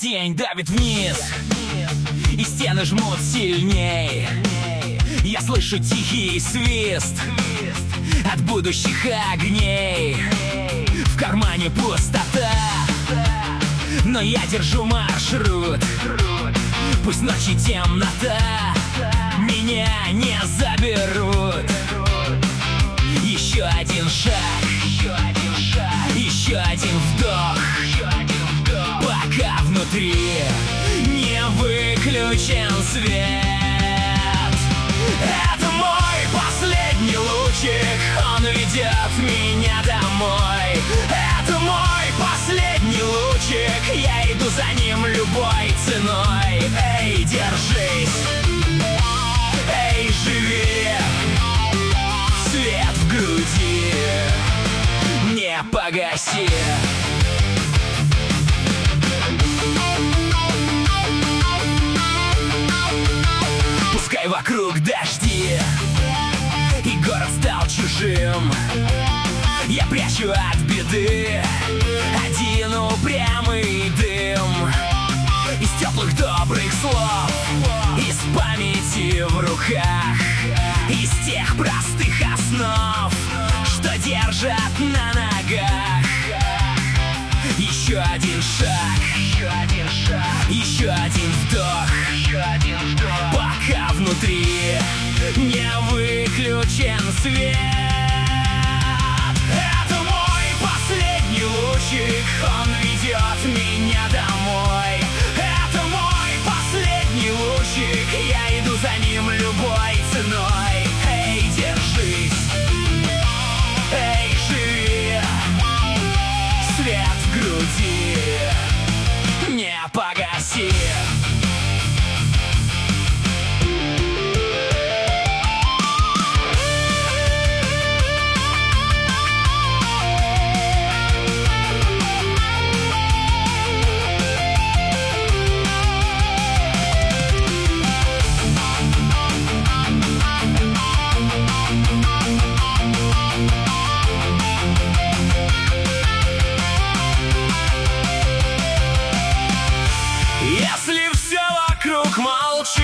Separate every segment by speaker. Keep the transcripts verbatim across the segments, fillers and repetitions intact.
Speaker 1: Тень давит вниз, и стены жмут сильней. Я слышу тихий свист от будущих огней. В кармане пустота, но я держу маршрут. Пусть ночи темнота меня не заберут. Еще один шаг, еще один вдох, пока внутри не выключен свет. Это мой последний лучик, он ведет меня домой. Это мой последний лучик, я иду за ним любой ценой. Эй, держись, эй, живи, свет в груди не погаси. Пускай вокруг дожди, и город стал чужим. Я прячу от беды один упрямый дым из теплых добрых слов, из памяти в руках, из тех простых основ, что держат на ногах. Еще один шаг, еще один вдох, пока внутри не выключен свет. Это мой последний лучик, он ведет меня домой. Это мой последний лучик, я иду за ним любой ценой. Эй, держись, эй, живи, свет в груди не погаси. Если все вокруг молчит,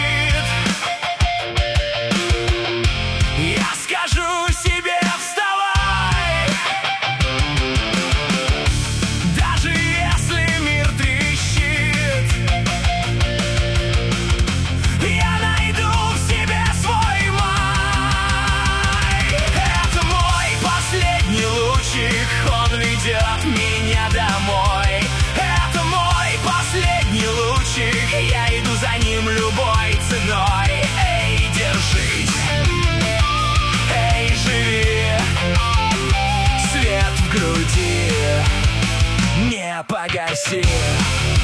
Speaker 1: я скажу себе: вставай. Даже если мир трещит, я найду в себе свой май. Это мой последний лучик, он ведет меня домой. Это мой последний лучик, я иду за ним любой ценой. Эй, держись, эй, живи, свет в груди не погаси.